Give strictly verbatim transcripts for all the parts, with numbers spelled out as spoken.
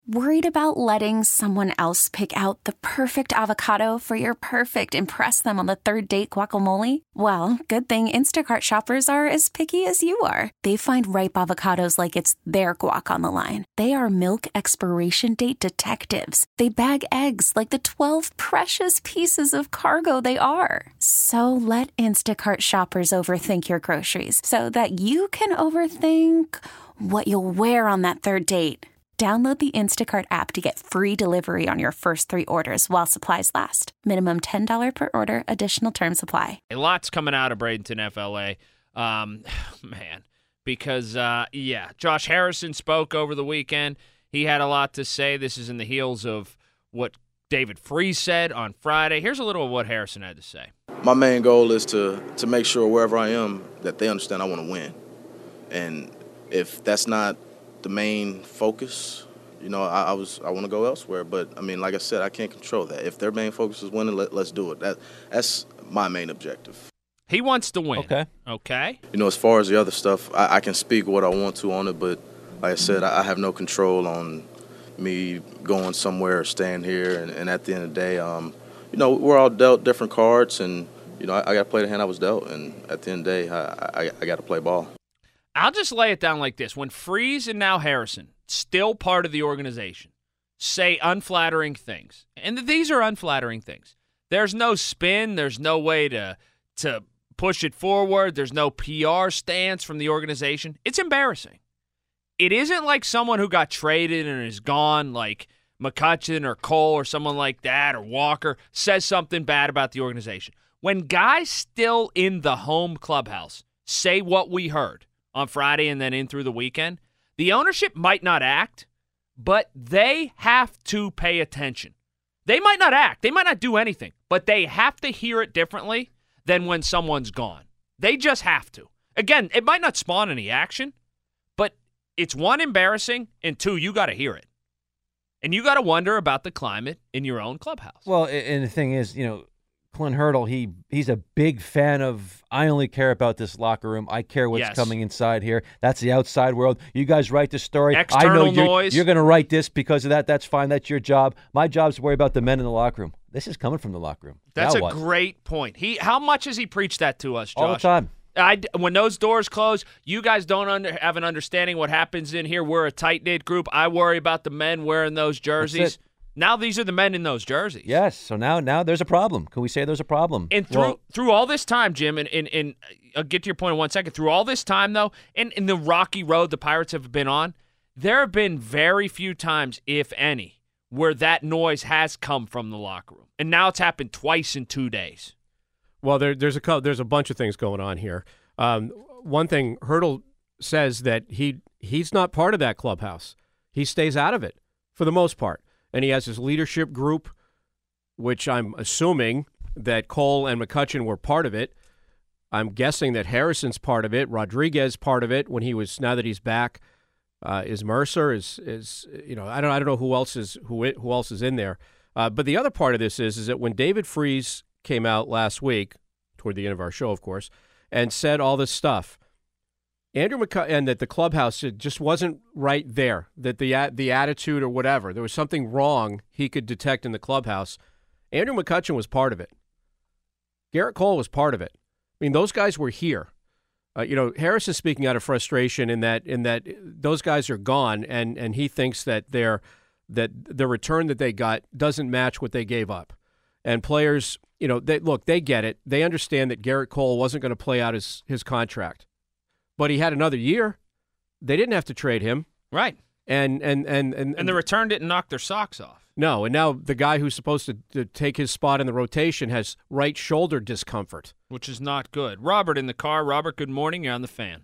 Worried about letting someone else pick out the perfect avocado for your perfect impress them on the third date guacamole? Well, good thing Instacart shoppers are as picky as you are. They find ripe avocados like it's their guac on the line. They are milk expiration date detectives. They bag eggs like the twelve precious pieces of cargo they are. So let Instacart shoppers overthink your groceries so that you can overthink what you'll wear on that third date. Download the Instacart app to get free delivery on your first three orders while supplies last. Minimum ten dollars per order. Additional terms apply. A lot's coming out of Bradenton F L A. Um, man, because, uh, yeah, Josh Harrison spoke over the weekend. He had a lot to say. This is in the heels of what David Freese said on Friday. Here's a little of what Harrison had to say. My main goal is to, to make sure wherever I am that they understand I want to win. And if that's not the main focus, you know, I, I was I want to go elsewhere. But I mean, like I said, I can't control that. If their main focus is winning, let, let's do it. That that's my main objective. He wants to win. Okay. Okay. You know, as far as the other stuff, I, I can speak what I want to on it, but like I said, I, I have no control on me going somewhere or staying here. And, and at the end of the day, um, you know, we're all dealt different cards, and you know, I, I got to play the hand I was dealt. And at the end of the day, I I, I got to play ball. I'll just lay it down like this. When Freese and now Harrison, still part of the organization, say unflattering things, and these are unflattering things, there's no spin, there's no way to to push it forward, there's no P R stance from the organization. It's embarrassing. It isn't like someone who got traded and is gone, like McCutchen or Cole or someone like that, or Walker, says something bad about the organization. When guys still in the home clubhouse say what we heard on Friday and then in through the weekend, the ownership might not act, but they have to pay attention. They might not act. They might not do anything, but they have to hear it differently than when someone's gone. They just have to. Again, it might not spawn any action, but it's one, embarrassing, and two, you got to hear it. And you got to wonder about the climate in your own clubhouse. Well, and the thing is, you know, Clint Hurdle, he he's a big fan of, I only care about this locker room. I care what's Yes. coming inside here. That's the outside world. You guys write the story. External I know you're, noise. You're going to write this because of that. That's fine. That's your job. My job's to worry about the men in the locker room. This is coming from the locker room. That's Now a what? great point. He, how much has he preached that to us, Josh? All the time. I, when those doors close, you guys don't under, have an understanding what happens in here. We're a tight-knit group. I worry about the men wearing those jerseys. That's it. Now these are the men in those jerseys. Yes. So now now there's a problem. Can we say there's a problem? And through Well, through all this time, Jim, and, and, and I'll get to your point in one second. Through all this time, though, and in the rocky road the Pirates have been on, there have been very few times, if any, where that noise has come from the locker room. And now it's happened twice in two days. Well, there, there's a cou- there's a bunch of things going on here. Um, one thing, Hurdle says that he he's not part of that clubhouse. He stays out of it for the most part. And he has his leadership group, which I'm assuming that Cole and McCutchen were part of it. I'm guessing that Harrison's part of it. Rodriguez part of it when he was. Now that he's back, uh, is Mercer is is you know I don't I don't know who else is who it, who else is in there. Uh, but the other part of this is is that when David Freese came out last week, toward the end of our show, of course, and said all this stuff, Andrew McCutchen, and that the clubhouse just wasn't right there, that the the attitude or whatever, there was something wrong he could detect in the clubhouse. Andrew McCutchen was part of it. Garrett Cole was part of it. I mean, those guys were here. Uh, you know, Harris is speaking out of frustration in that in that those guys are gone, and and he thinks that their that the return that they got doesn't match what they gave up. And players, you know, they look, they get it. They understand that Garrett Cole wasn't going to play out his his contract. But he had another year. They didn't have to trade him. Right. And and and and, And the return didn't knock their socks off. No, and now the guy who's supposed to, to take his spot in the rotation has right shoulder discomfort. Which is not good. Robert in the car. Robert, good morning. You're on the Fan.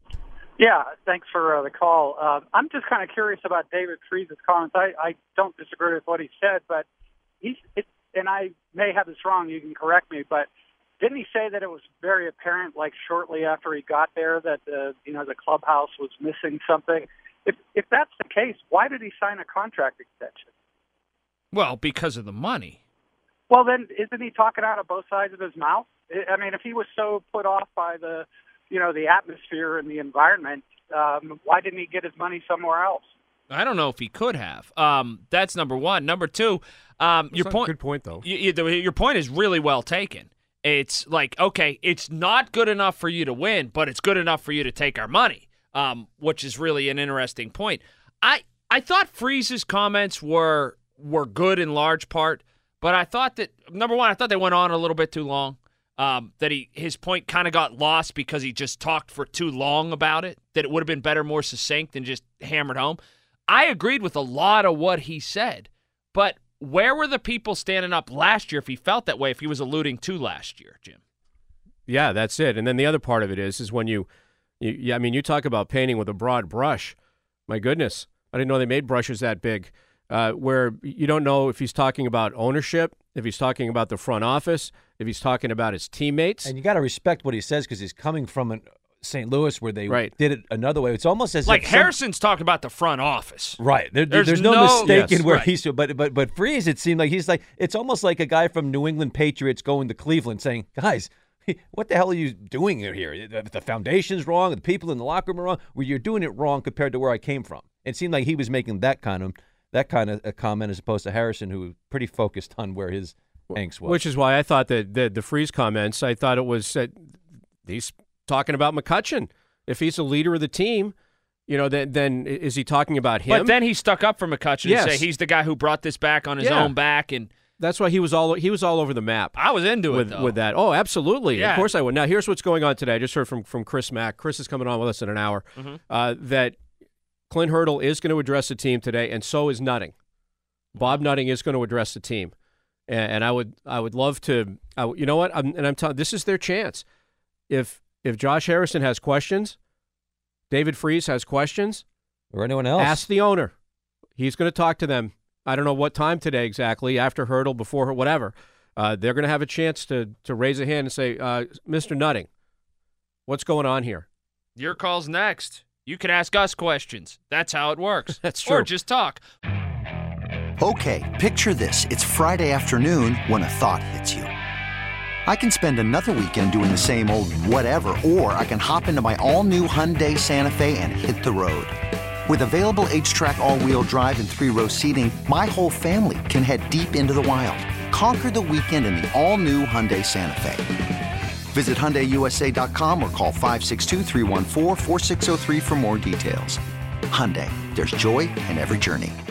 Yeah, thanks for uh, the call. Uh, I'm just kind of curious about David Freese's comments. I, I don't disagree with what he said, but he's, it, and I may have this wrong, you can correct me, but didn't he say that it was very apparent, like shortly after he got there, that uh, you know the clubhouse was missing something? If if that's the case, why did he sign a contract extension? Well, because of the money. Well, then isn't he talking out of both sides of his mouth? I mean, if he was so put off by the, you know, the atmosphere and the environment, um, why didn't he get his money somewhere else? I don't know if he could have. Um, that's number one. Number two, um, your point. Good point, though. You, you, your point is really well taken. It's like, okay, it's not good enough for you to win, but it's good enough for you to take our money, um, which is really an interesting point. I I thought Freeze's comments were were good in large part, but I thought that, number one, I thought they went on a little bit too long. Um, that he his point kind of got lost because he just talked for too long about it, that it would have been better, more succinct, and just hammered home. I agreed with a lot of what he said, but where were the people standing up last year if he felt that way, if he was alluding to last year, Jim? Yeah, that's it. And then the other part of it is, is when you, you yeah, I mean, you talk about painting with a broad brush. My goodness, I didn't know they made brushes that big, uh, where you don't know if he's talking about ownership, if he's talking about the front office, if he's talking about his teammates. And you got to respect what he says because he's coming from an Saint Louis where they right. did it another way. It's almost as like if Harrison's some, talking about the front office, right? There, there's, there's no, no mistake yes, in where right. he's. But but but Freeze, it seemed like he's like it's almost like a guy from New England Patriots going to Cleveland saying, "Guys, what the hell are you doing here? The foundation's wrong. The people in the locker room are wrong. Well, you're doing it wrong compared to where I came from." It seemed like he was making that kind of that kind of a comment as opposed to Harrison, who was pretty focused on where his angst was. Which is why I thought that the the Freeze comments. I thought it was uh, he's talking about McCutchen. If he's the leader of the team, you know, then then is he talking about him? But then he stuck up for McCutchen yes. and say he's the guy who brought this back on his yeah. own back, and that's why he was all he was all over the map. I was into with, it though. with that. Oh, absolutely. Yeah. Of course I would. Now here's what's going on today. I just heard from from Chris Mack. Chris is coming on with us in an hour. Mm-hmm. Uh, that Clint Hurdle is going to address the team today, and so is Nutting. Bob Nutting is going to address the team, and, and I would I would love to. I, you know what? I'm, and I'm telling this is their chance. If if Josh Harrison has questions. David Freeze has questions. Or anyone else. Ask the owner. He's going to talk to them. I don't know what time today exactly, after Hurdle, before her, whatever. Uh, they're going to have a chance to to raise a hand and say, uh, Mister Nutting, what's going on here? Your call's next. You can ask us questions. That's how it works. That's true. Or just talk. Okay, picture this. It's Friday afternoon when a thought hits you. I can spend another weekend doing the same old whatever, or I can hop into my all-new Hyundai Santa Fe and hit the road. With available H-Track all-wheel drive and three-row seating, my whole family can head deep into the wild. Conquer the weekend in the all-new Hyundai Santa Fe. Visit Hyundai U S A dot com or call five six two, three one four, four six zero three for more details. Hyundai, there's joy in every journey.